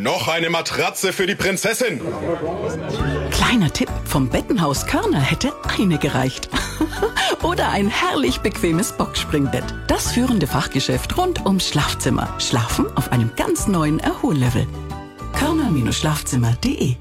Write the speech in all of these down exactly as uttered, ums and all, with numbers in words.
Noch eine Matratze für die Prinzessin. Kleiner Tipp, vom Bettenhaus Körner hätte eine gereicht. Oder ein herrlich bequemes Boxspringbett. Das führende Fachgeschäft rund ums Schlafzimmer. Schlafen auf einem ganz neuen Erhollevel. körner Schlafzimmer punkt de.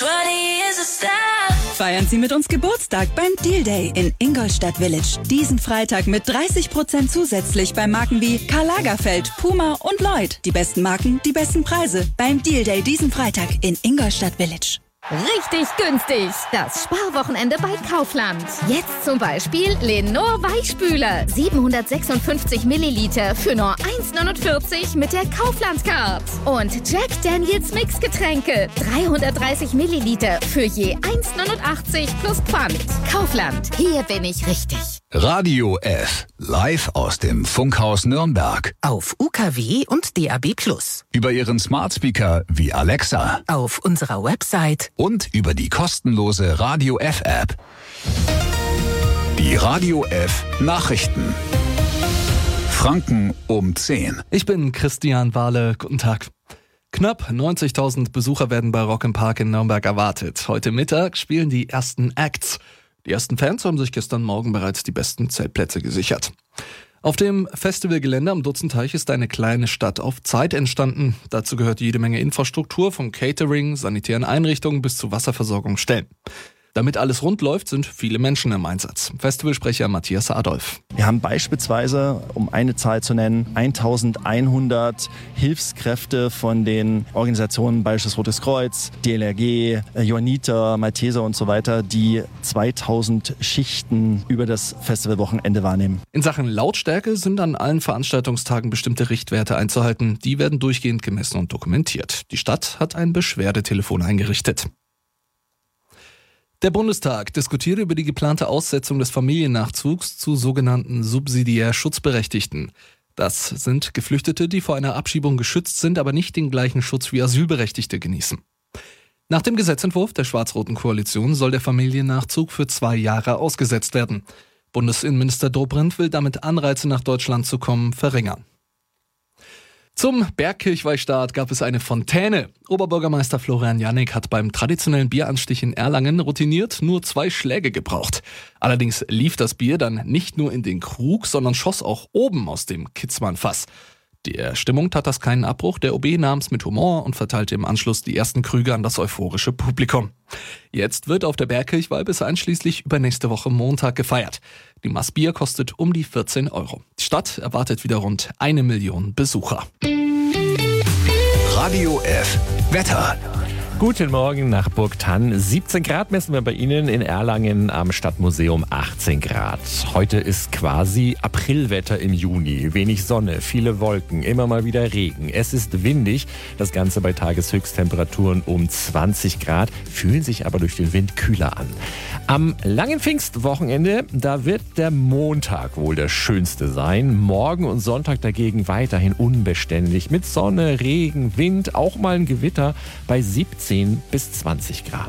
Feiern Sie mit uns Geburtstag beim Deal Day in Ingolstadt Village. Diesen Freitag mit dreißig Prozent zusätzlich bei Marken wie Karl Lagerfeld, Puma und Lloyd. Die besten Marken, die besten Preise beim Deal Day diesen Freitag in Ingolstadt Village. Richtig günstig. Das Sparwochenende bei Kaufland. Jetzt zum Beispiel Lenor Weichspüler. siebenhundertsechsundfünfzig Milliliter für nur eins neunundvierzig mit der Kaufland-Card. Und Jack Daniels Mixgetränke. dreihundertdreißig Milliliter für je eins neunundachtzig plus Pfand. Kaufland. Hier bin ich richtig. Radio F. Live aus dem Funkhaus Nürnberg. Auf U K W und D A B plus. Über Ihren Smart Speaker wie Alexa. Auf unserer Website. Und über die kostenlose Radio F App. Die Radio F Nachrichten. Franken um zehn. Ich bin Christian Wahle. Guten Tag. Knapp neunzigtausend Besucher werden bei Rock im Park in Nürnberg erwartet. Heute Mittag spielen die ersten Acts. Die ersten Fans haben sich gestern Morgen bereits die besten Zeltplätze gesichert. Auf dem Festivalgelände am Dutzenteich ist eine kleine Stadt auf Zeit entstanden. Dazu gehört jede Menge Infrastruktur, vom Catering, sanitären Einrichtungen bis zu Wasserversorgungsstellen. Damit alles rund läuft, sind viele Menschen im Einsatz. Festivalsprecher Matthias Adolf. Wir haben beispielsweise, um eine Zahl zu nennen, eintausendeinhundert Hilfskräfte von den Organisationen Bayerisches Rotes Kreuz, D L R G, Johanniter, Malteser und so weiter, die zweitausend Schichten über das Festivalwochenende wahrnehmen. In Sachen Lautstärke sind an allen Veranstaltungstagen bestimmte Richtwerte einzuhalten. Die werden durchgehend gemessen und dokumentiert. Die Stadt hat ein Beschwerdetelefon eingerichtet. Der Bundestag diskutiert über die geplante Aussetzung des Familiennachzugs zu sogenannten subsidiär Schutzberechtigten. Das sind Geflüchtete, die vor einer Abschiebung geschützt sind, aber nicht den gleichen Schutz wie Asylberechtigte genießen. Nach dem Gesetzentwurf der schwarz-roten Koalition soll der Familiennachzug für zwei Jahre ausgesetzt werden. Bundesinnenminister Dobrindt will damit Anreize, nach Deutschland zu kommen, verringern. Zum Bergkirchweihstart gab es eine Fontäne. Oberbürgermeister Florian Jannik hat beim traditionellen Bieranstich in Erlangen routiniert nur zwei Schläge gebraucht. Allerdings lief das Bier dann nicht nur in den Krug, sondern schoss auch oben aus dem Kitzmann-Fass. Der Stimmung tat das keinen Abbruch. Der O B nahm es mit Humor und verteilte im Anschluss die ersten Krüge an das euphorische Publikum. Jetzt wird auf der Bergkirchweih bis einschließlich übernächste Woche Montag gefeiert. Die Maß Bier kostet um die vierzehn Euro. Die Stadt erwartet wieder rund eine Million Besucher. Radio F Wetter. Guten Morgen nach Burgthann. siebzehn Grad messen wir bei Ihnen, in Erlangen am Stadtmuseum achtzehn Grad. Heute ist quasi Aprilwetter im Juni. Wenig Sonne, viele Wolken, immer mal wieder Regen. Es ist windig, das Ganze bei Tageshöchsttemperaturen um zwanzig Grad, fühlen sich aber durch den Wind kühler an. Am langen Pfingstwochenende, da wird der Montag wohl der schönste sein. Morgen und Sonntag dagegen weiterhin unbeständig mit Sonne, Regen, Wind, auch mal ein Gewitter bei siebzehn bis zwanzig Grad.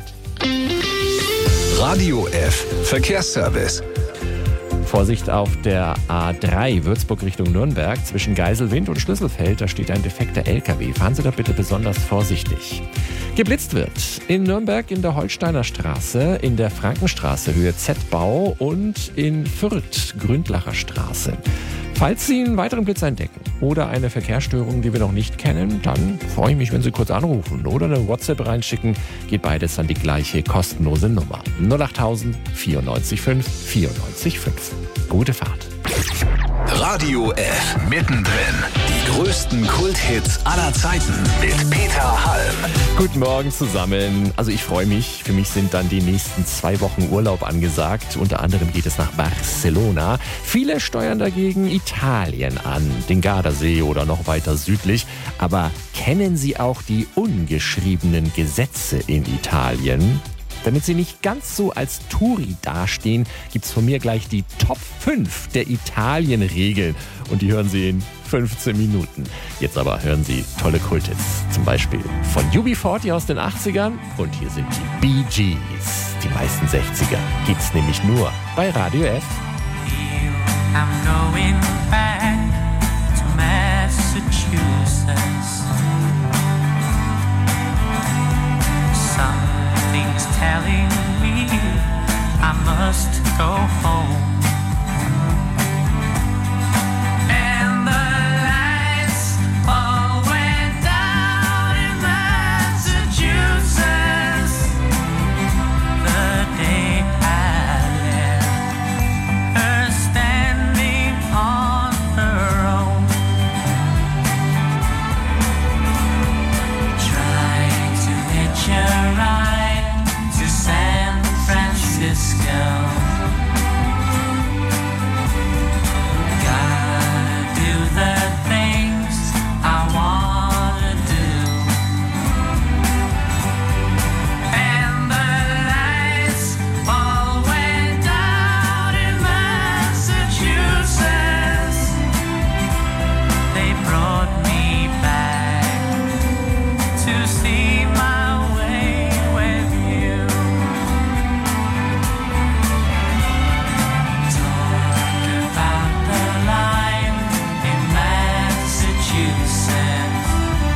Radio F Verkehrsservice. Vorsicht auf der A drei Würzburg Richtung Nürnberg zwischen Geiselwind und Schlüsselfeld. Da steht ein defekter L K W. Fahren Sie da bitte besonders vorsichtig. Geblitzt wird in Nürnberg in der Holsteiner Straße, in der Frankenstraße Höhe Z-Bau und in Fürth Gründlacher Straße. Falls Sie einen weiteren Blitz entdecken oder eine Verkehrsstörung, die wir noch nicht kennen, dann freue ich mich, wenn Sie kurz anrufen oder eine WhatsApp reinschicken. Geht beides an die gleiche kostenlose Nummer. null achttausend vierundneunzig fünf vierundneunzig fünf. Gute Fahrt. Radio F mittendrin. Die größten Kulthits aller Zeiten mit Peter Halm. Guten Morgen zusammen. Also ich freue mich. Für mich sind dann die nächsten zwei Wochen Urlaub angesagt. Unter anderem geht es nach Barcelona. Viele steuern dagegen Italien an, den Gardasee oder noch weiter südlich. Aber kennen Sie auch die ungeschriebenen Gesetze in Italien? Damit Sie nicht ganz so als Touri dastehen, gibt's von mir gleich die Top fünf der Italien-Regeln. Und die hören Sie in fünfzehn Minuten. Jetzt aber hören Sie tolle Kulthits. Zum Beispiel von U B vierzig aus den achtzigern. Und hier sind die Bee Gees. Die meisten sechziger gibt's nämlich nur bei Radio F. I'm going back to Massachusetts. brought me back to see my way with you. Talk about the line in Massachusetts.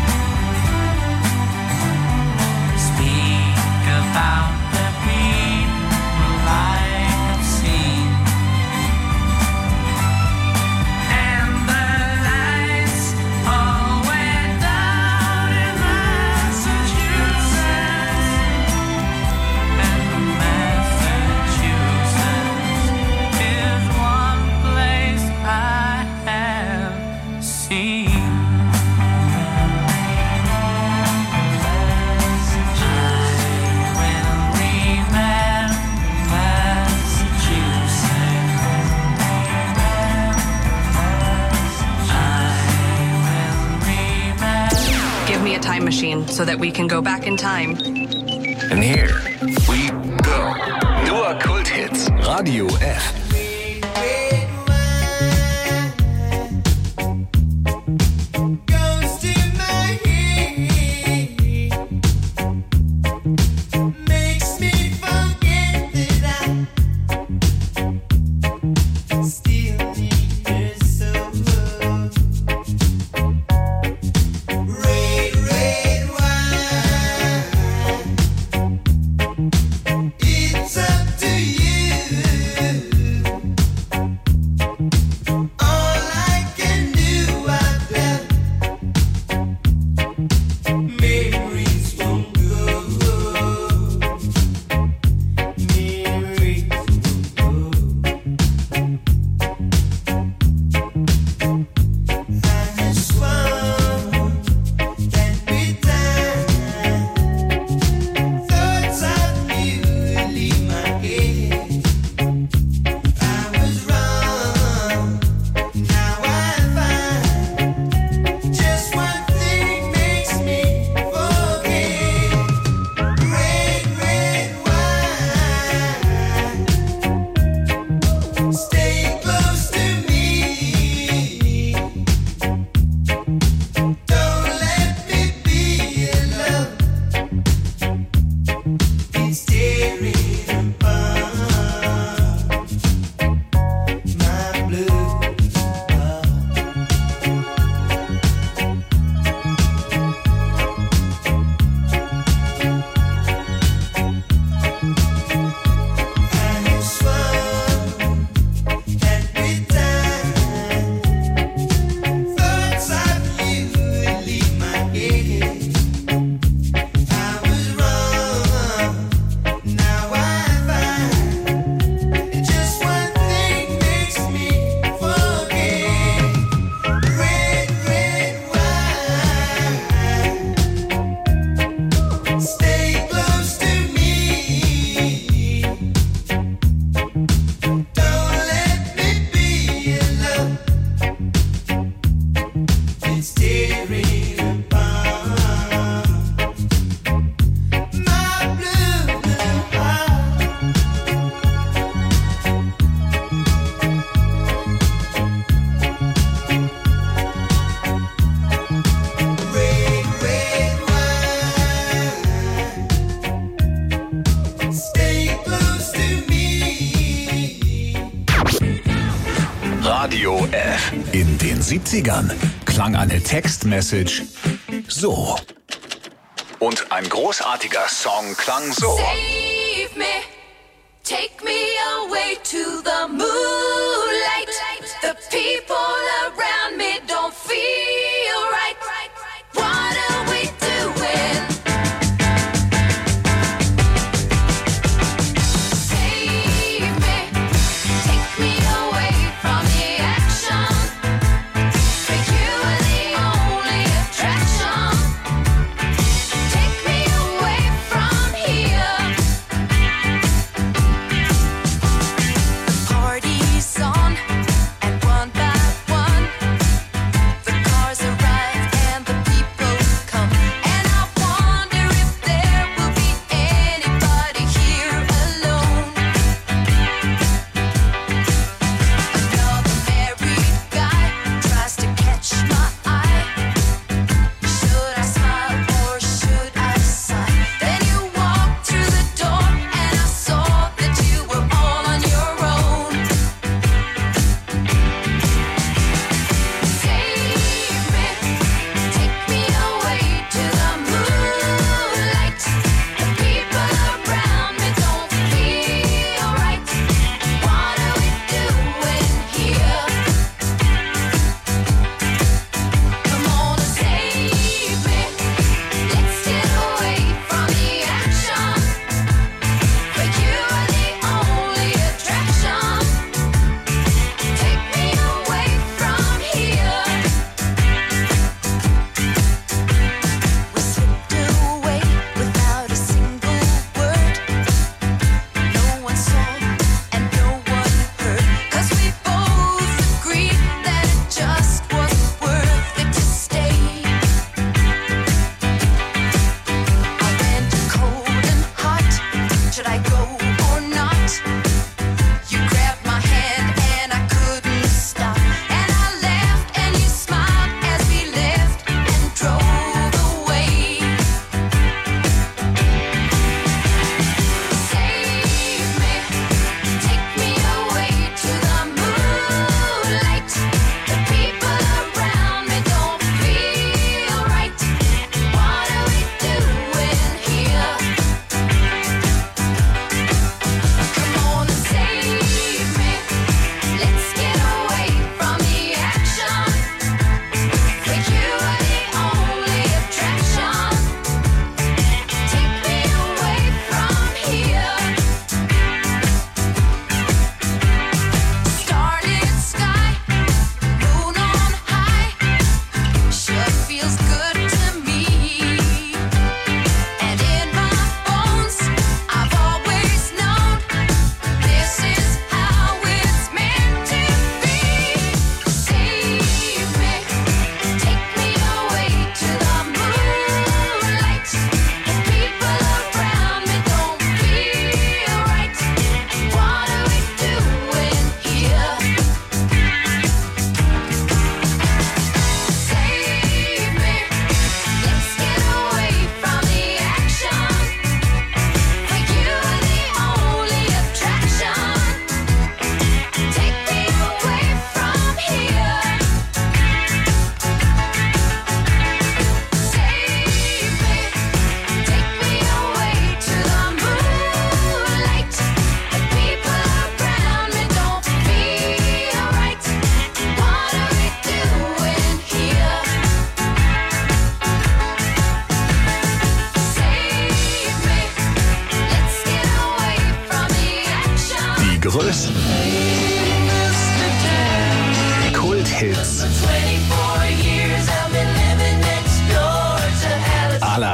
Speak about the people I have seen. And the lights all went down in Massachusetts. And Massachusetts is one place I have seen. Give me a time machine so that we can go back in time. And here we go. Nur Kulthits. Radio F. It's up to you. Radio F. In den siebzigern klang eine Textmessage so. Und ein großartiger Song klang so. Save me, take me away to the moonlight. The people around me don't feel right. What are we doing? Save me, take me away from the action. For you are the only attraction. Take me away from here. The party's on.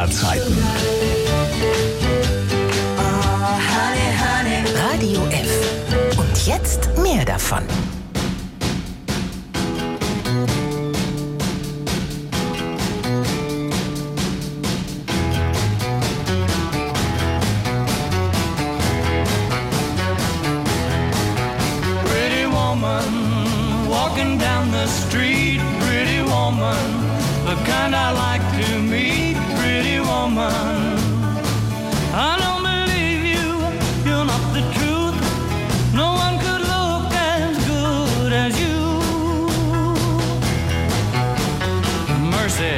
aller Zeiten. Radio F. Und jetzt mehr davon. Pretty woman, walking down the street. Pretty woman, the kind I like to meet. Pretty woman, I don't believe you, you're not the truth. No one could look as good as you. Mercy.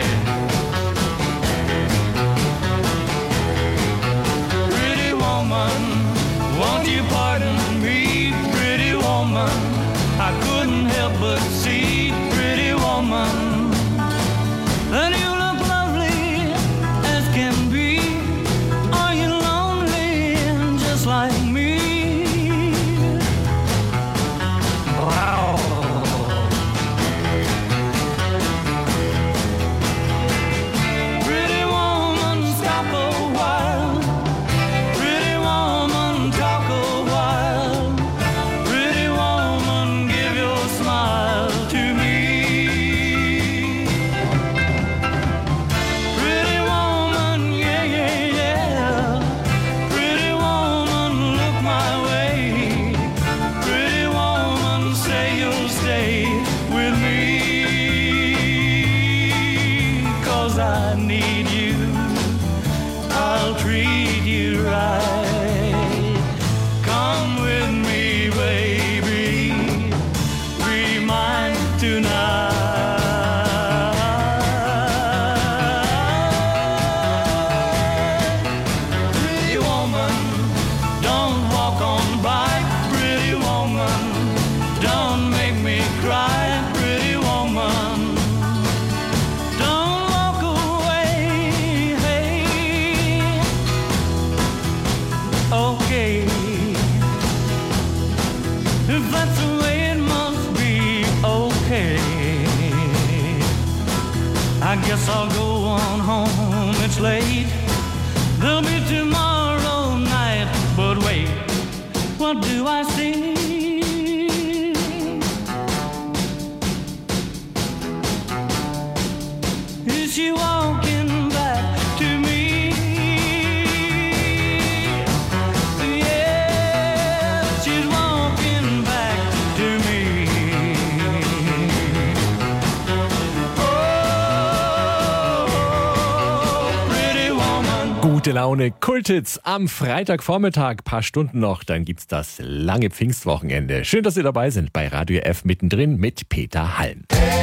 Pretty woman, won't you pardon me? Pretty woman, I couldn't help but see. Pretty woman, that you look lovely as can be. Are you lonely just like me? Wow. Pretty woman, stop a while. Pretty woman, talk a while. Pretty woman, give your smile to me. Pretty woman, yeah, yeah, yeah. Pretty woman, look my way. Pretty woman, say you'll stay with me. 'Cause I need you, I'll treat you right. Come with me, baby, be mine tonight. Pretty woman, don't walk on by. Pretty woman, don't make me cry. Pretty woman, don't walk away. Hey, okay, if that's the way it must be, okay. I guess I'll go on home, it's late. There'll be tomorrow night, but wait, what do I see? Is she walking back to me? Yeah, she's walking back to me. Oh, pretty woman. Gute Laune, Kulthits am Freitagvormittag, paar Stunden noch, dann gibt's das lange Pfingstwochenende. Schön, dass Sie dabei sind bei Radio F mittendrin mit Peter Halm.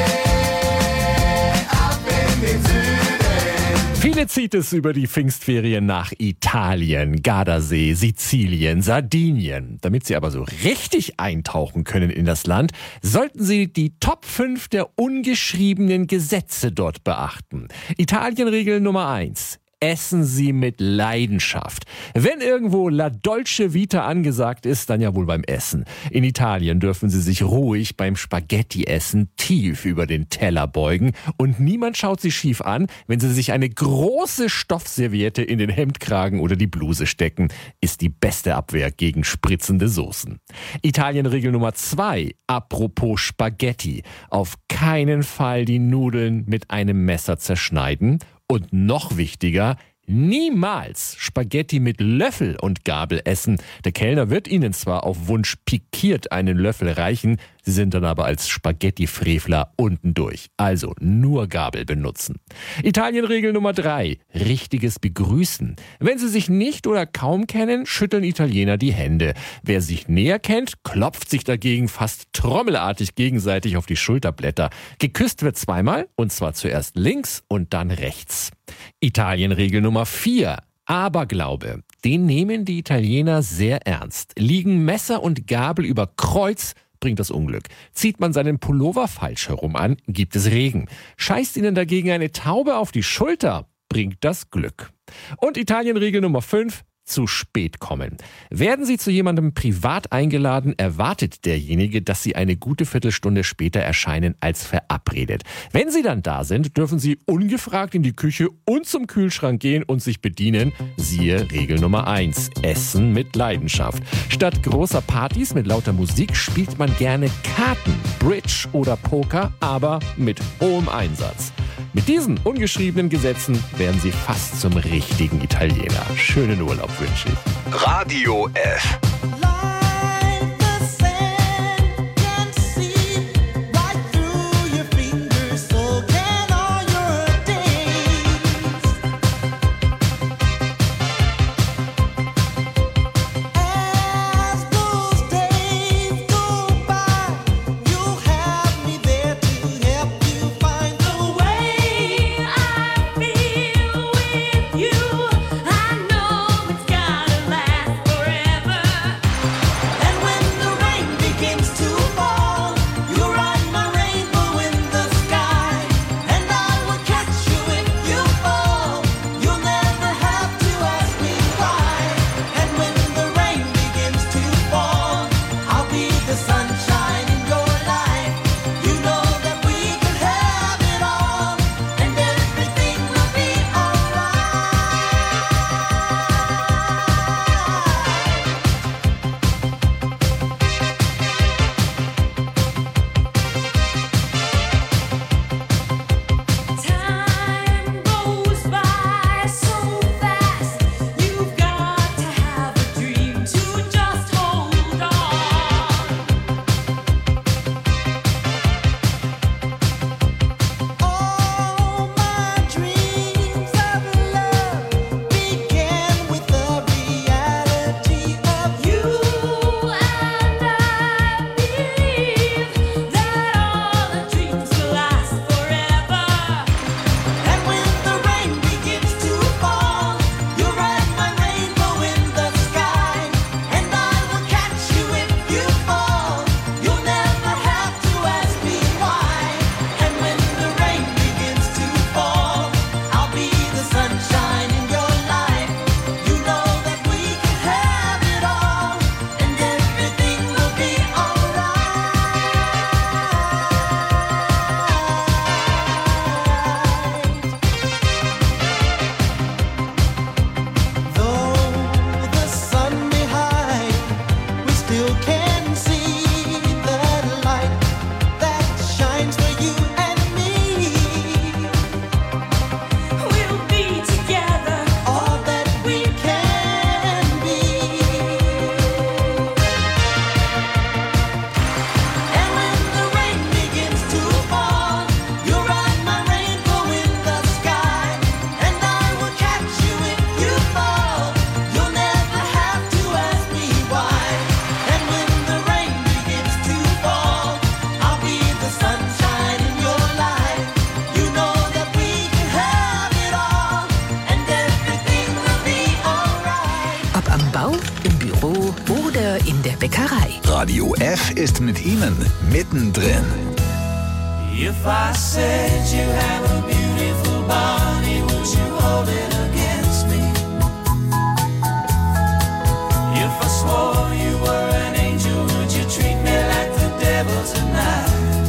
Viele zieht es über die Pfingstferien nach Italien, Gardasee, Sizilien, Sardinien. Damit Sie aber so richtig eintauchen können in das Land, sollten Sie die Top fünf der ungeschriebenen Gesetze dort beachten. Italienregel Nummer eins. Essen Sie mit Leidenschaft. Wenn irgendwo La Dolce Vita angesagt ist, dann ja wohl beim Essen. In Italien dürfen Sie sich ruhig beim Spaghetti-Essen tief über den Teller beugen und niemand schaut Sie schief an, wenn Sie sich eine große Stoffserviette in den Hemdkragen oder die Bluse stecken. Ist die beste Abwehr gegen spritzende Soßen. Italienregel Nummer zwei. Apropos Spaghetti. Auf keinen Fall die Nudeln mit einem Messer zerschneiden. Und noch wichtiger, niemals Spaghetti mit Löffel und Gabel essen. Der Kellner wird Ihnen zwar auf Wunsch pikiert einen Löffel reichen, Sie sind dann aber als Spaghetti-Frevler unten durch. Also nur Gabel benutzen. Italienregel Nummer drei. Richtiges Begrüßen. Wenn Sie sich nicht oder kaum kennen, schütteln Italiener die Hände. Wer sich näher kennt, klopft sich dagegen fast trommelartig gegenseitig auf die Schulterblätter. Geküsst wird zweimal, und zwar zuerst links und dann rechts. Italienregel Nummer vier. Aberglaube. Den nehmen die Italiener sehr ernst. Liegen Messer und Gabel über Kreuz, bringt das Unglück. Zieht man seinen Pullover falsch herum an, gibt es Regen. Scheißt ihnen dagegen eine Taube auf die Schulter, bringt das Glück. Und Italienregel Nummer fünf. zu spät kommen. Werden Sie zu jemandem privat eingeladen, erwartet derjenige, dass Sie eine gute Viertelstunde später erscheinen als verabredet. Wenn Sie dann da sind, dürfen Sie ungefragt in die Küche und zum Kühlschrank gehen und sich bedienen. Siehe Regel Nummer eins. Essen mit Leidenschaft. Statt großer Partys mit lauter Musik spielt man gerne Karten, Bridge oder Poker, aber mit hohem Einsatz. Mit diesen ungeschriebenen Gesetzen werden Sie fast zum richtigen Italiener. Schönen Urlaub wünsche ich. Radio F. Radio F ist mit Ihnen mittendrin. If I said you have a beautiful body, would you hold it against me? If I swore you were an angel, would you treat me like the devil tonight?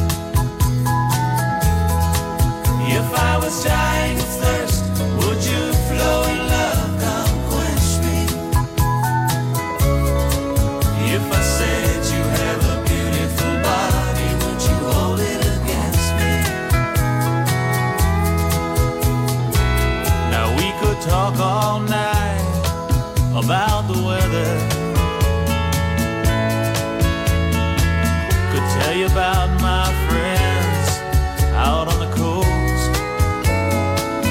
If I was dying of thirst, would you flow in love, come quench me? If I said you have a beautiful body, would you hold it against me? Now we could talk all night about the weather. Could tell you about my friends out on the coast.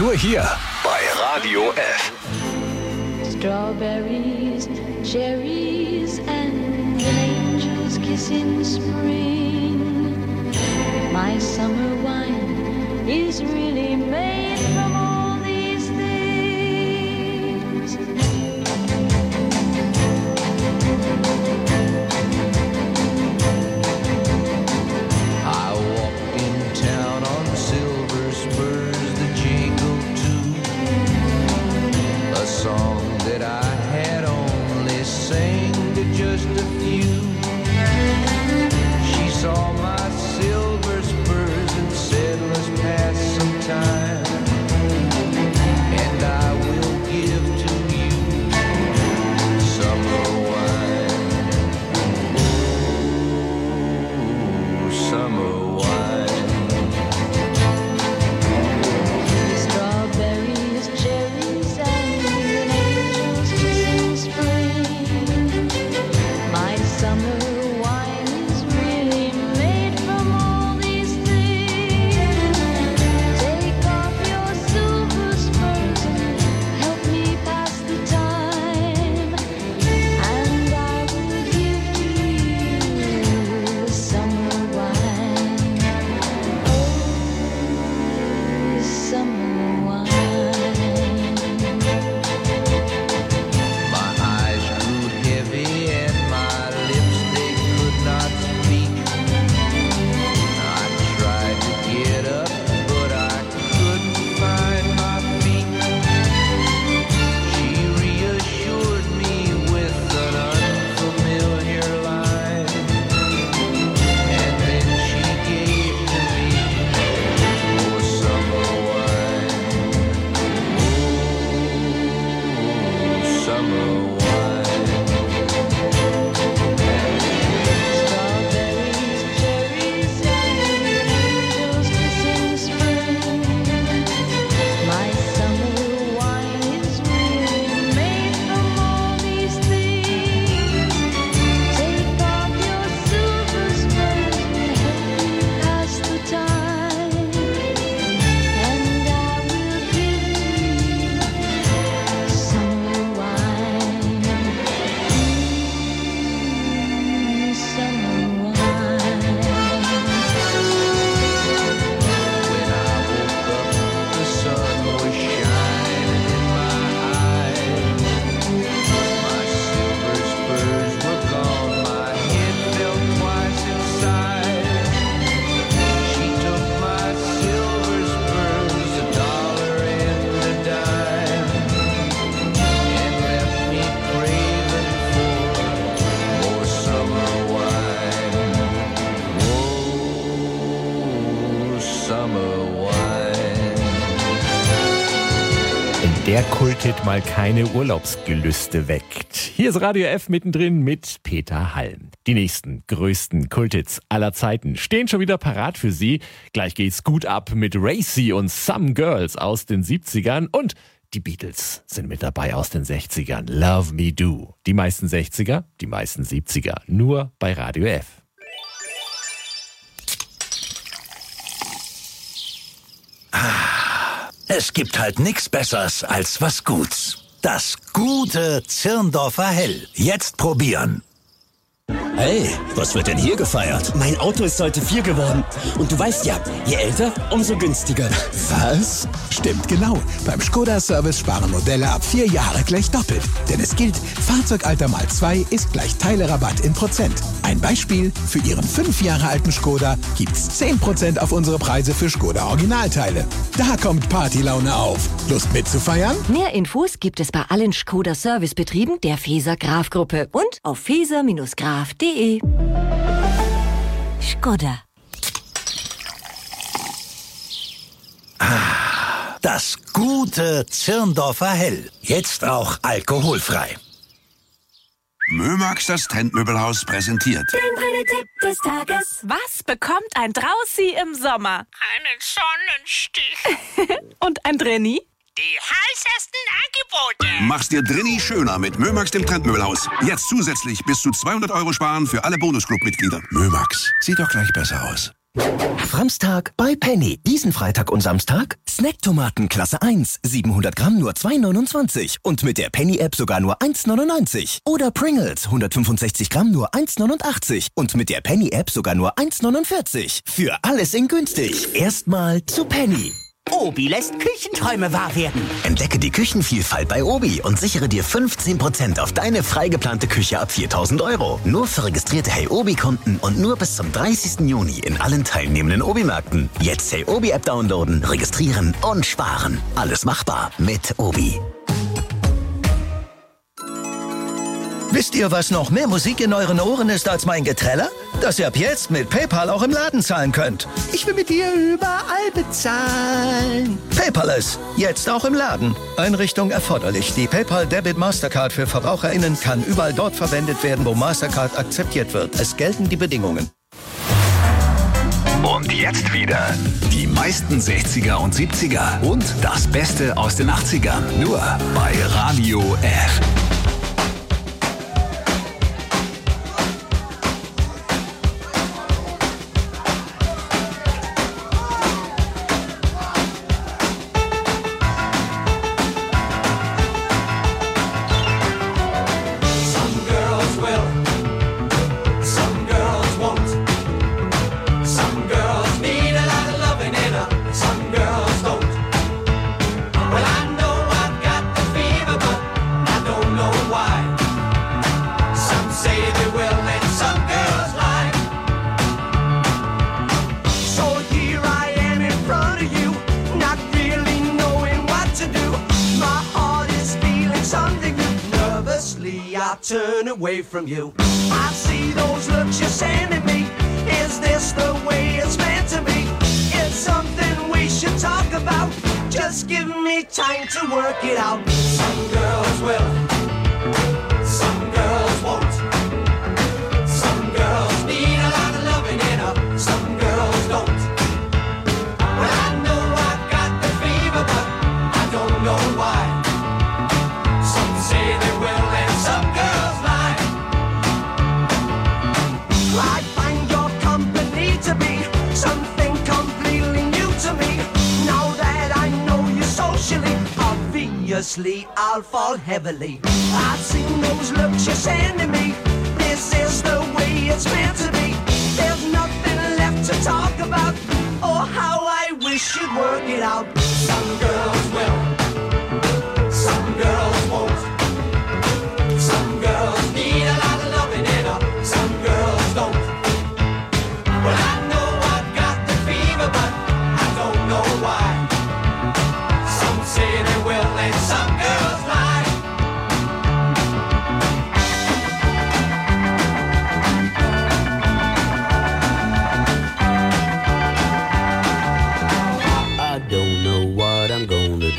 Nur hier bei Radio F. Strawberries, cherries, and an angel's kiss in spring. My summer wine is really made from all these things. I walked in town on silver spurs, the jingle too. A song that I had only sang to just a few. She saw my silver spurs and said, let's pass some time. And I will give to you summer wine. Ooh, summer wine. Strawberries, cherries, and an angel's kiss in spring. My summer wine is really made from all these things. Take off your silver spurs and help me pass the time. And I will give to you summer wine. Oh, summer wine. My eyes grew heavy and my lips, they could not speak. I tried to get up, but I couldn't find my feet. She reassured me with an unfamiliar line. And then she gave to me more summer wine. Oh, summer wine. Strawberries, cherries, and angels kiss in spring. My summer wine is really made from all these things. Take off your silver spurs and help me pass the time. And I will give to you summer wine. Mm, summer wine. When I woke up, the sun was shining in my eyes. My silver spurs were gone, my head felt twice inside. She took my silver spurs, a dollar and a dime, and left me craving for more summer wine. Oh, summer wine. Der Kulthit mal keine Urlaubsgelüste weckt. Hier ist Radio F mittendrin mit Peter Halm. Die nächsten größten Kulthits aller Zeiten stehen schon wieder parat für Sie. Gleich geht's gut ab mit Racy und Some Girls aus den siebzigern und die Beatles sind mit dabei aus den sechzigern. Love Me Do. Die meisten sechziger, die meisten siebziger. Nur bei Radio F. Es gibt halt nichts Besseres als was Guts. Das gute Zirndorfer Hell. Jetzt probieren. Hey, was wird denn hier gefeiert? Mein Auto ist heute vier geworden. Und du weißt ja, je älter, umso günstiger. Was? Stimmt genau. Beim Skoda-Service sparen Modelle ab vier Jahre gleich doppelt. Denn es gilt, Fahrzeugalter mal zwei ist gleich Teilerabatt in Prozent. Ein Beispiel, für Ihren fünf Jahre alten Skoda gibt's zehn Prozent auf unsere Preise für Skoda Originalteile. Da kommt Partylaune auf. Lust mitzufeiern? Mehr Infos gibt es bei allen Skoda-Servicebetrieben der Feser Graf-Gruppe und auf feser graf punkt de. Skoda. Das gute Zirndorfer Hell. Jetzt auch alkoholfrei. Mömax, das Trendmöbelhaus, präsentiert. Der Tipp des Tages. Was bekommt ein Draußi im Sommer? Einen Sonnenstich. Und ein Drenni? Die heißesten Angebote. Mach's dir drinni schöner mit Mömax, dem Trendmöbelhaus. Jetzt zusätzlich bis zu zweihundert Euro sparen für alle Bonusclub-Mitglieder. Mömax, sieht doch gleich besser aus. Framstag bei Penny. Diesen Freitag und Samstag Snacktomaten Klasse eins, siebenhundert Gramm nur zwei neunundzwanzig und mit der Penny-App sogar nur eins neunundneunzig. Oder Pringles, hundertfünfundsechzig Gramm nur eins neunundachtzig und mit der Penny-App sogar nur eins neunundvierzig. Für alles in günstig. Erstmal zu Penny. Obi lässt Küchenträume wahr werden. Entdecke die Küchenvielfalt bei Obi und sichere dir fünfzehn Prozent auf deine frei geplante Küche ab viertausend Euro. Nur für registrierte Hey Obi-Kunden und nur bis zum dreißigsten Juni in allen teilnehmenden Obi-Märkten. Jetzt Hey Obi-App downloaden, registrieren und sparen. Alles machbar mit Obi. Wisst ihr, was noch mehr Musik in euren Ohren ist als mein Geträller? Dass ihr ab jetzt mit PayPal auch im Laden zahlen könnt. Ich will mit dir überall bezahlen. Paperless, jetzt auch im Laden. Einrichtung erforderlich. Die PayPal Debit Mastercard für VerbraucherInnen kann überall dort verwendet werden, wo Mastercard akzeptiert wird. Es gelten die Bedingungen. Und jetzt wieder die meisten sechziger und siebziger und das Beste aus den achtzigern. Nur bei Radio F. Turn away from you. I see those looks you're sending me. Is this the way it's meant to be? It's something we should talk about. Just give me time to work it out. Some girls will, some girls won't. Some girls need a lot of loving in her, some girls don't. Well, I know I've got the fever, but I don't know why. Some say they will and some girls. I find your company to be something completely new to me. Now that I know you socially, obviously I'll fall heavily. I've seen those looks you're sending me. This is the way it's meant to be. There's nothing left to talk about. Oh, how I wish you'd work it out. Some girls will, some girls won't. Some girls need a lot of loving in her, some girls don't. Well, I know I've got the fever, but I don't know why. Some say they will and some girls lie. I don't know what I'm gonna do.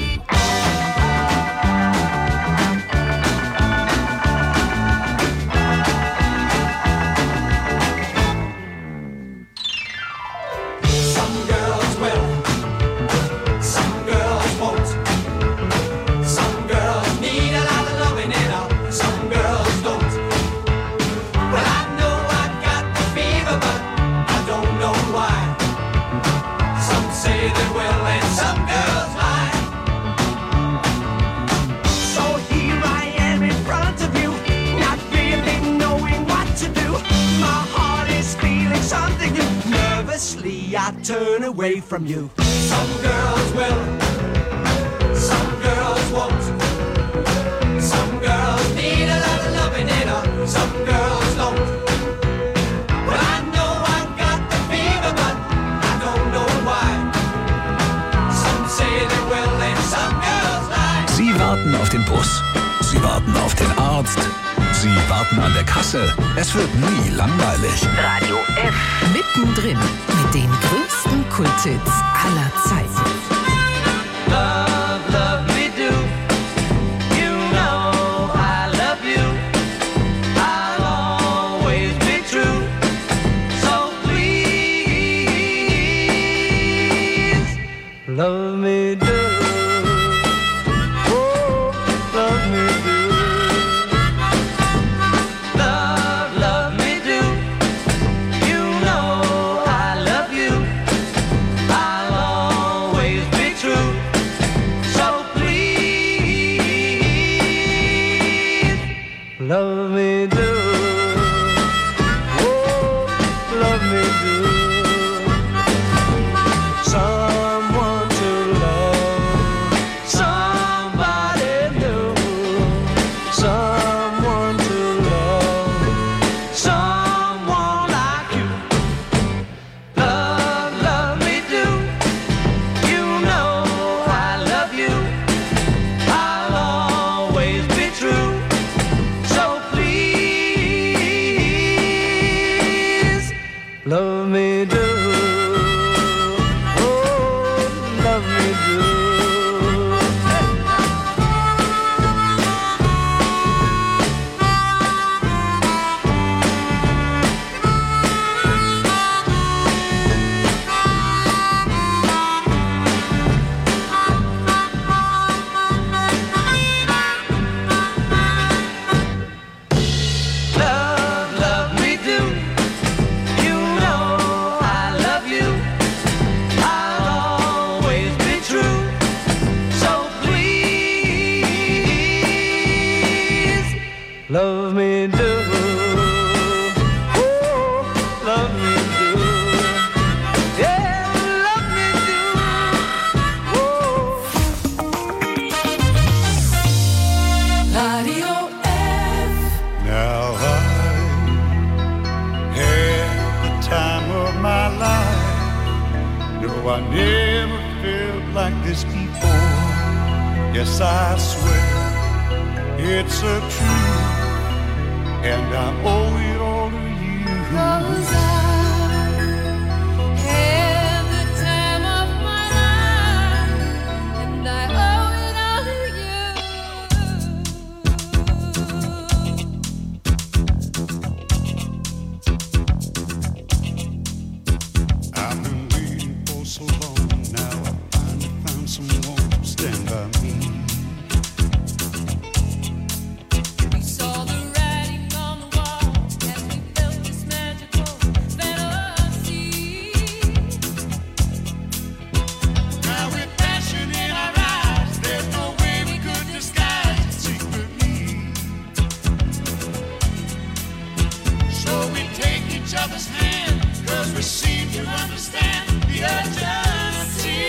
I turn away from you. Some girls will, some girls won't. Some girls need a lot of loving in her, some girls don't. Well, I know I've got the fever, but I don't know why. Some say they will and some girls lie. Sie warten auf den Bus. Sie warten auf den Arzt. Sie warten an der Kasse. Es wird nie langweilig. Radio F. Mittendrin mit den größten Kulthits aller Zeiten. Love, love me do. You know I love you. I'll always be true. So please, love me do. Oh, love me do. Love, love me do. You know I love you. never felt like this before. Yes, I swear it's a truth, and I owe it all to you. 'Cause I had the time of my life, and I owe it all to you. I've been waiting for so long now. I finally found someone to stand by me. We saw the writing on the wall as we felt this magical fantasy. Now with passion in our eyes, there's no way we could disguise it secretly. So we take each other's hand, 'cause we seem to understand the urgency.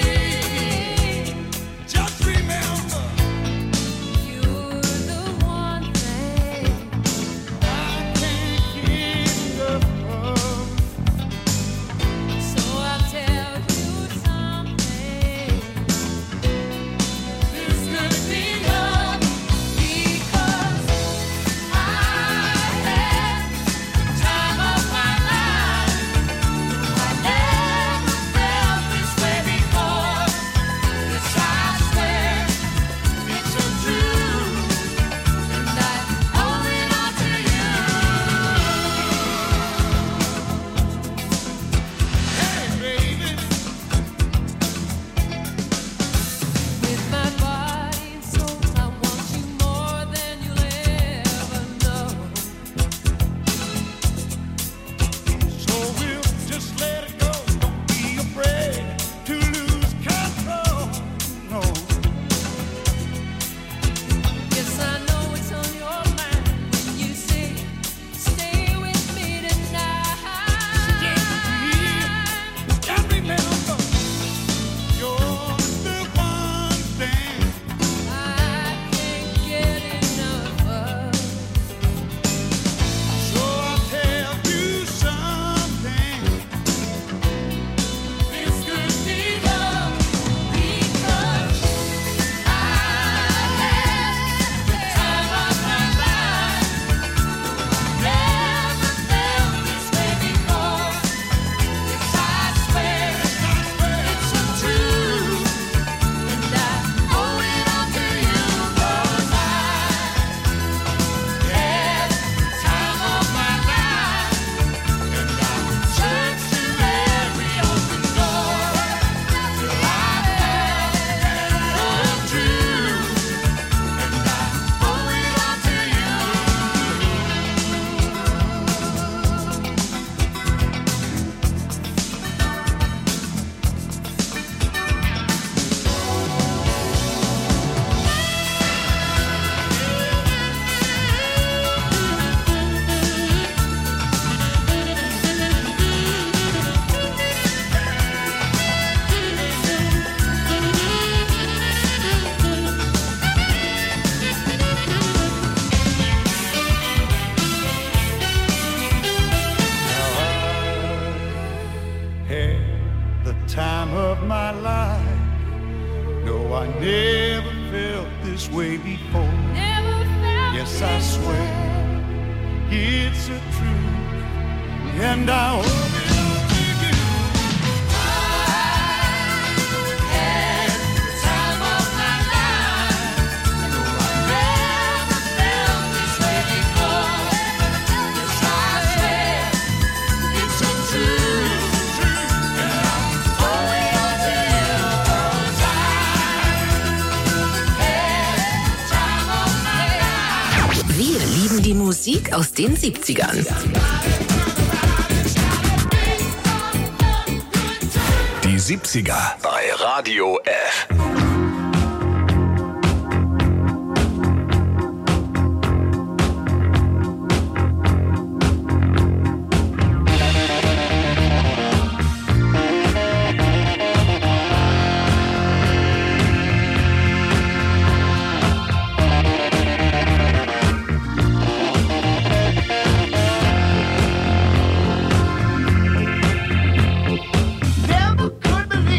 Just remember, you're the one thing I can't get enough of. So I'll tell you something. This could be love, because I had the time of my life. I never felt this way before. Yes, I swear it's a truth, and I owe it all to you. Hey, baby, with my body and soul, I want you more than you'll ever know. So we'll just let it go. Don't be afraid to lose control. No. Yes, I know it's on your mind when you say, stay with me tonight. Stay with me. And remember, you're the one thing I can't get enough of. So I'll tell you something. This could be love, because I had the time of my life. Never felt this way before. Yes, I swear it's a truth, and I owe it all to you. 'Cause I had the time of my life, and I searched through every open door till I found the truth, and I owe it all to you. Had the time of my life. No, I never felt this way before. Never felt yes, I swear it's a truth, and I owe it all to you. I had the time of my life. No, I never felt this way before. Yes, I swear it's a truth, and I owe it all to you. 'Cause I had the time of my life. Wir lieben die Musik aus den siebzigern. Die siebziger bei Radio F. Never could believe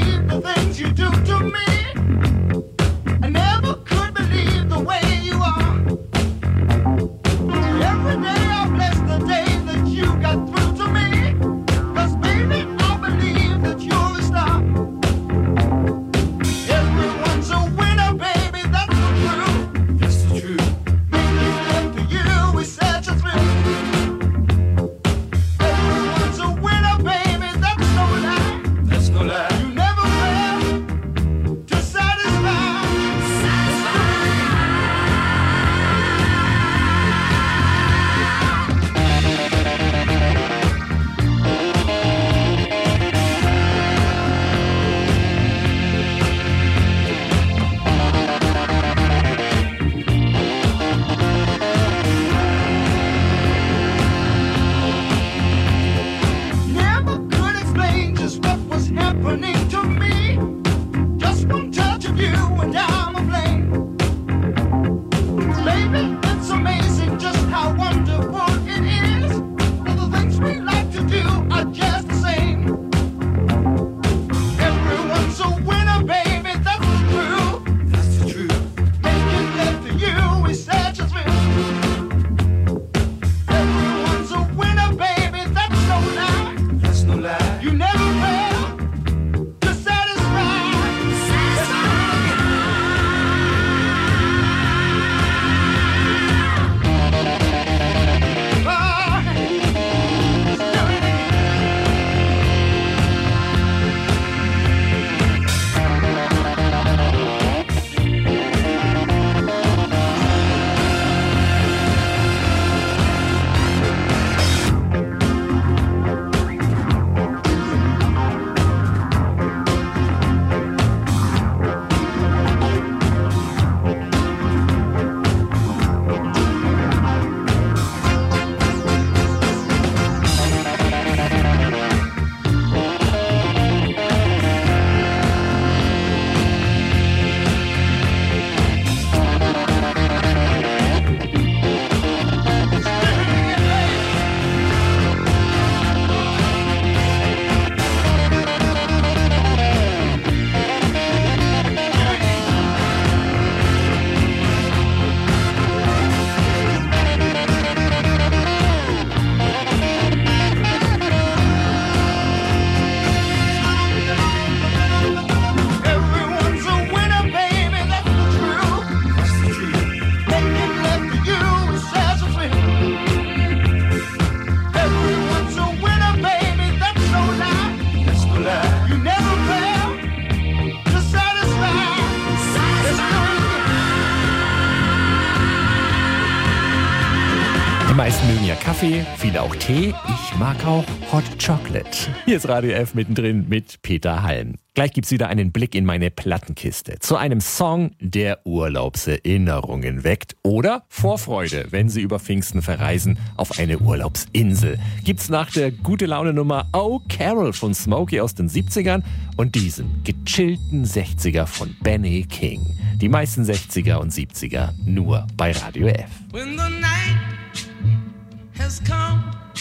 meisten mögen ja Kaffee, viele auch Tee. Ich mag auch Hot Chocolate. Hier ist Radio F mittendrin mit Peter Halm. Gleich gibt's wieder einen Blick in meine Plattenkiste. Zu einem Song, der Urlaubserinnerungen weckt. Oder Vorfreude, wenn Sie über Pfingsten verreisen auf eine Urlaubsinsel. Gibt's nach der Gute-Laune-Nummer Oh Carol von Smokey aus den siebzigern und diesem gechillten sechziger von Benny King. Die meisten sechziger und siebziger nur bei Radio F. When the night has come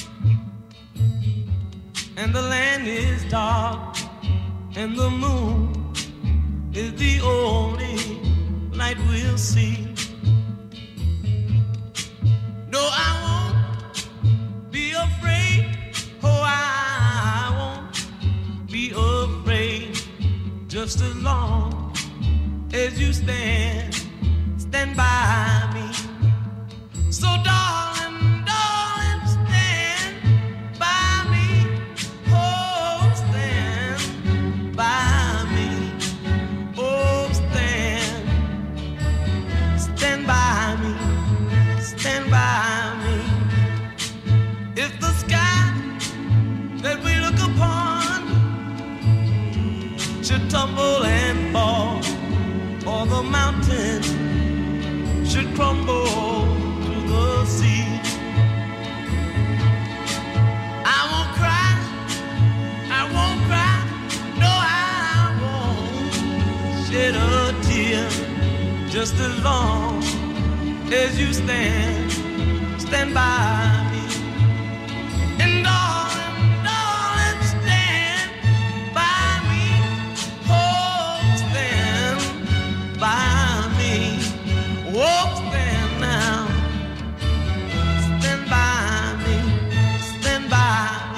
and the land is dark and the moon is the only light we'll see. No, I won't be afraid. Oh, I won't be afraid. Just as long as you stand, stand by me. So darling, darling, stand by me. Oh, stand by me. Oh, stand, stand by me. Stand by me. If the sky that we look upon should tumble and fall, or the mountain should crumble to the sea, I won't cry, I won't cry, no, I won't shed a tear. Just as long as you stand, stand by me. And darling, darling, stand by me. Oh, stand by me. Oh, stand now. Stand by me. Stand by me.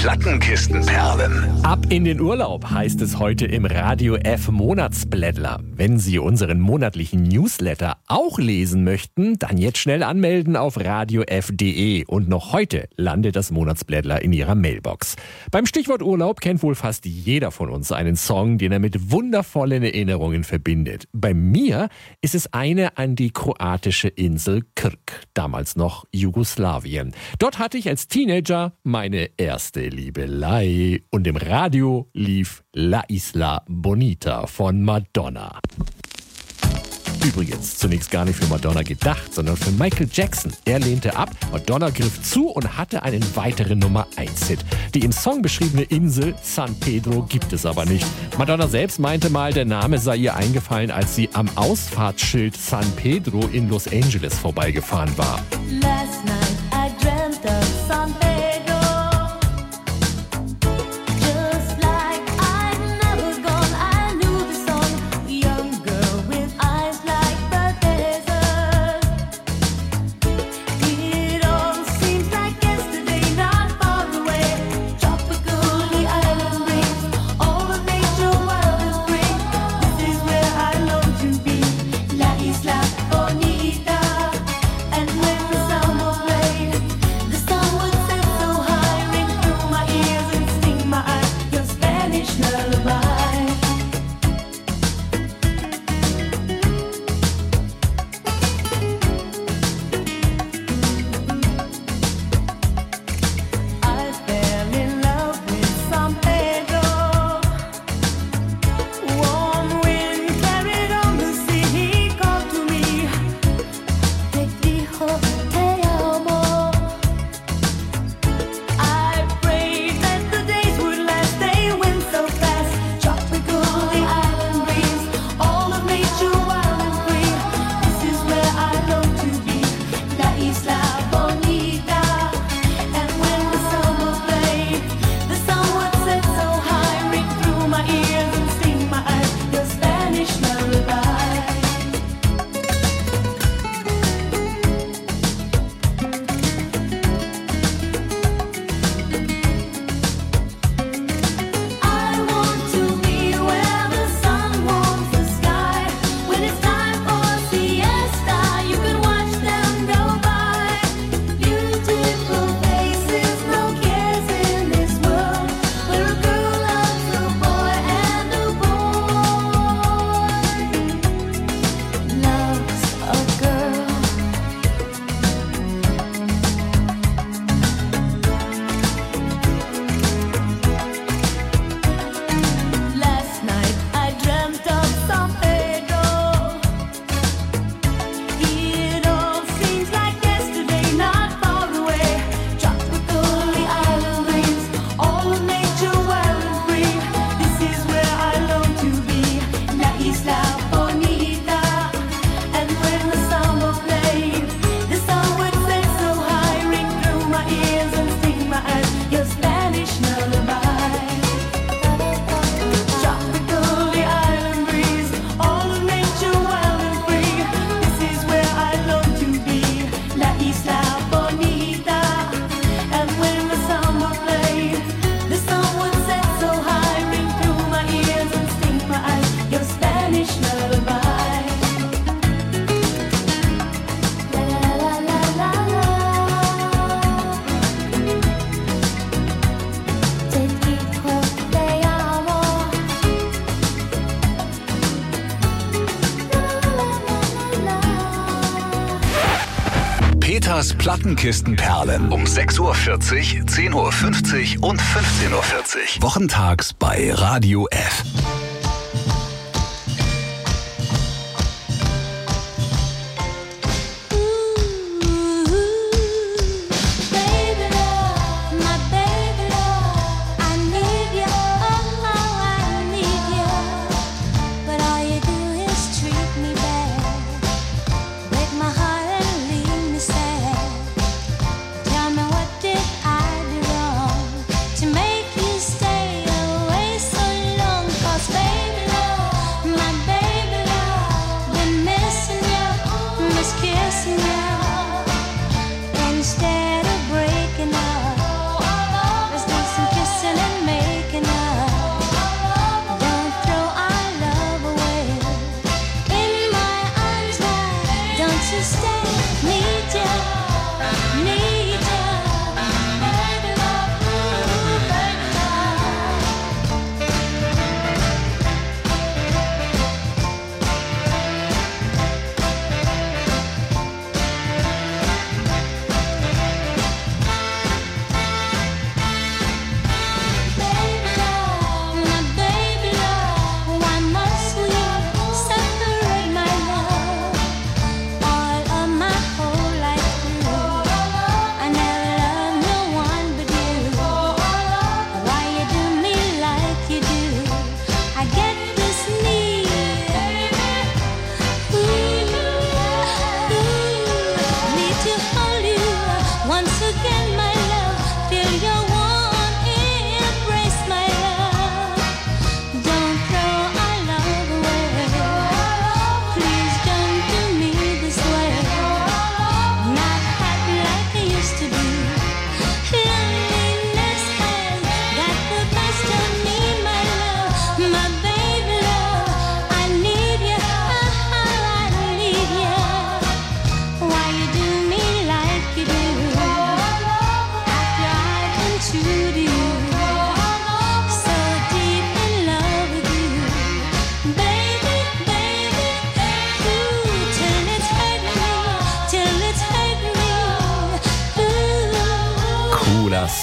Plattenkistenperlen. Ab in den Urlaub heißt es heute im Radio F Monatsblättler. Wenn Sie unseren monatlichen Newsletter auch lesen möchten, dann jetzt schnell anmelden auf radio f punkt de. Und noch heute landet das Monatsblättler in Ihrer Mailbox. Beim Stichwort Urlaub kennt wohl fast jeder von uns einen Song, den er mit wundervollen Erinnerungen verbindet. Bei mir ist es eine an die kroatische Insel Krk, damals noch Jugoslawien. Dort hatte ich als Teenager meine erste Liebelei und im Radio lief La Isla Bonita von Madonna. Übrigens zunächst gar nicht für Madonna gedacht, sondern für Michael Jackson. Er lehnte ab, Madonna griff zu und hatte einen weiteren Nummer eins Hit. Die im Song beschriebene Insel San Pedro gibt es aber nicht. Madonna selbst meinte mal, der Name sei ihr eingefallen, als sie am Ausfahrtsschild San Pedro in Los Angeles vorbeigefahren war. Last night I dreamt of San Pedro. Peters Plattenkistenperlen um sechs Uhr vierzig, zehn Uhr fünfzig und fünfzehn Uhr vierzig. Wochentags bei Radio F. To make you stay away so long.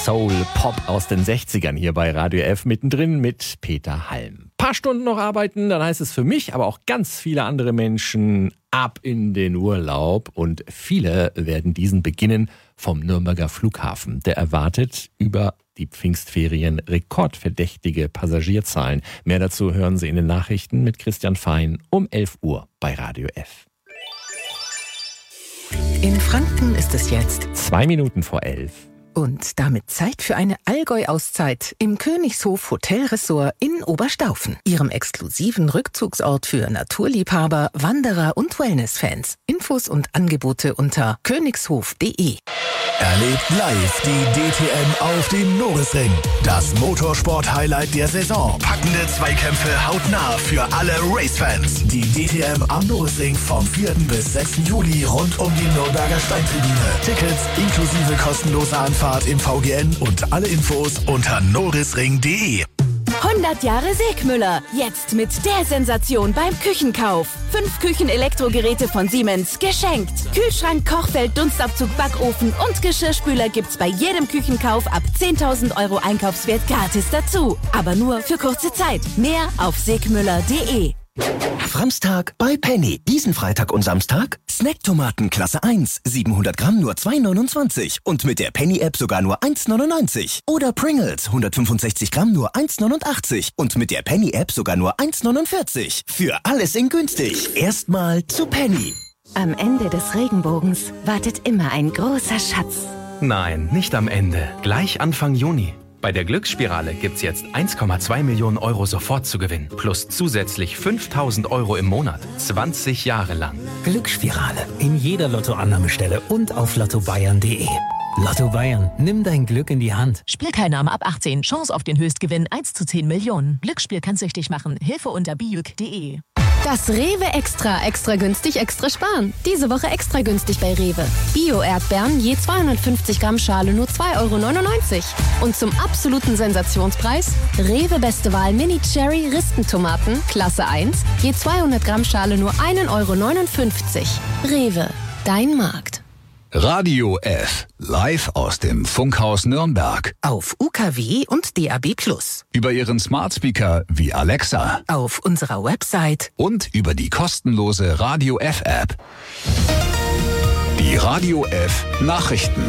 Soul Pop aus den sechzigern hier bei Radio F, mittendrin mit Peter Halm. Paar Stunden noch arbeiten, dann heißt es für mich, aber auch ganz viele andere Menschen ab in den Urlaub. Und viele werden diesen beginnen vom Nürnberger Flughafen. Der erwartet über die Pfingstferien rekordverdächtige Passagierzahlen. Mehr dazu hören Sie in den Nachrichten mit Christian Fein um elf Uhr bei Radio F. In Franken ist es jetzt Zwei Minuten vor elf. Und damit Zeit für eine Allgäu-Auszeit im Königshof Hotelressort in Oberstaufen, Ihrem exklusiven Rückzugsort für Naturliebhaber, Wanderer und Wellness-Fans. Infos und Angebote unter königshof punkt de. Erlebt live die D T M auf dem Norisring. Das Motorsport-Highlight der Saison. Packende Zweikämpfe hautnah für alle Racefans. Die D T M am Norisring vom vierten bis sechsten Juli rund um die Nürnberger Steintribüne. Tickets inklusive kostenloser Anfahrt im V G N und alle Infos unter norisring punkt de. hundert Jahre Segmüller. Jetzt mit der Sensation beim Küchenkauf. Fünf Küchenelektrogeräte von Siemens geschenkt. Kühlschrank, Kochfeld, Dunstabzug, Backofen und Geschirrspüler gibt's bei jedem Küchenkauf ab zehntausend Euro Einkaufswert gratis dazu. Aber nur für kurze Zeit. Mehr auf segmüller punkt de. Framstag bei Penny. Diesen Freitag und Samstag Snacktomaten Klasse eins. siebenhundert Gramm nur zwei neunundzwanzig. Und mit der Penny-App sogar nur eins neunundneunzig. Oder Pringles hundertfünfundsechzig Gramm nur eins neunundachtzig. Und mit der Penny-App sogar nur eins neunundvierzig. Für alles in günstig. Erstmal zu Penny. Am Ende des Regenbogens wartet immer ein großer Schatz. Nein, nicht am Ende. Gleich Anfang Juni. Bei der Glücksspirale gibt's jetzt eins Komma zwei Millionen Euro sofort zu gewinnen. Plus zusätzlich fünftausend Euro im Monat. zwanzig Jahre lang. Glücksspirale. In jeder Lottoannahmestelle und auf lotto bayern punkt de. Lotto Bayern. Nimm dein Glück in die Hand. Spielteilnahme ab achtzehn. Chance auf den Höchstgewinn eins zu zehn Millionen. Glücksspiel kann süchtig machen. Hilfe unter bijuk punkt de. Das Rewe Extra. Extra günstig, extra sparen. Diese Woche extra günstig bei Rewe. Bio-Erdbeeren je zweihundertfünfzig Gramm Schale nur zwei Euro neunundneunzig. Und zum absoluten Sensationspreis Rewe Beste Wahl Mini Cherry Ristentomaten Klasse eins je zweihundert Gramm Schale nur ein Euro neunundfünfzig. Rewe, dein Markt. Radio F, live aus dem Funkhaus Nürnberg. Auf U K W und D A B plus. Über Ihren Smart Speaker wie Alexa. Auf unserer Website. Und über die kostenlose Radio F App. Die Radio F Nachrichten.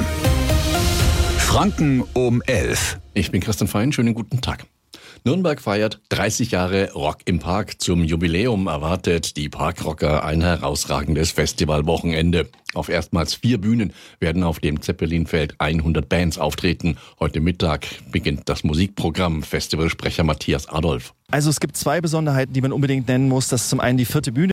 Franken um elf. Ich bin Christian Fein, schönen guten Tag. Nürnberg feiert dreißig Jahre Rock im Park. Zum Jubiläum erwartet die Parkrocker ein herausragendes Festivalwochenende. Auf erstmals vier Bühnen werden auf dem Zeppelinfeld hundert Bands auftreten. Heute Mittag beginnt das Musikprogramm. Festivalsprecher Matthias Adolf. Also es gibt zwei Besonderheiten, die man unbedingt nennen muss. Das ist zum einen die vierte Bühne.